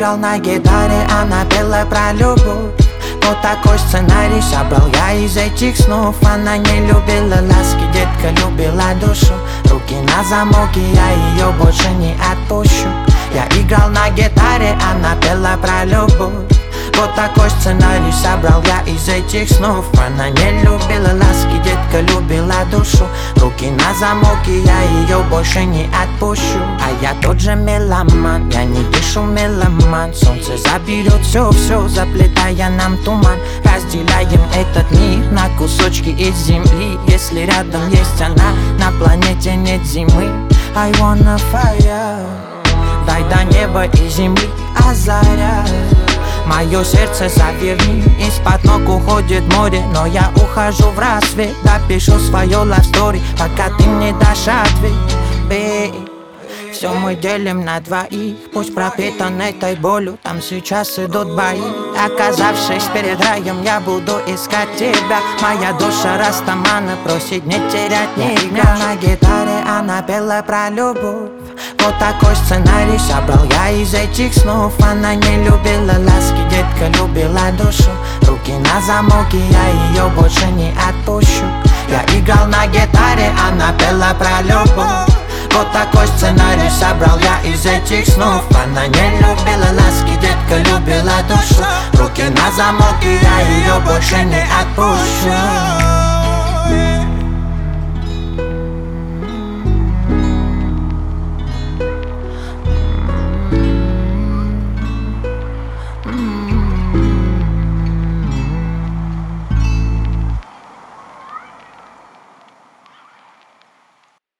играл на гитаре, она пела про любовь. Вот такой сценарий собрал я из этих снов. Она не любила ласки, детка любила душу. Руки на замок, и я ее больше не отпущу. Я играл на гитаре, она пела про любовь. Вот такой сценарий собрал я из этих снов. Она не любила ласки, детка любила душу. Руки на замок, и я ее больше не отпущу. А я тот же меломан, я не дышу меломан. Солнце заберет все, заплетая нам туман. Разделяем этот мир на кусочки из земли. Если рядом есть она, на планете нет зимы. I wanna fire. Дай до неба и земли, а заря мое сердце заверни. Из-под ног уходит море, но я ухожу в рассвет. Допишу свое love story, пока ты мне дашь ответ, babe. Все мы делим на двоих, пусть пропитан этой болью. Там сейчас идут бои. Оказавшись перед раем, я буду искать тебя. Моя душа растамана просит не терять ни дня. На гитаре она пела про любовь. Вот такой сценарий собрал я из этих снов. Она не любила ласки, детка любила душу. Руки на замок, и я ее больше не отпущу. Я играл на гитаре, она пела про любовь. Вот такой сценарий собрал я из этих снов. Она не любила ласки, детка любила душу. Руки на замок, и я ее больше не отпущу.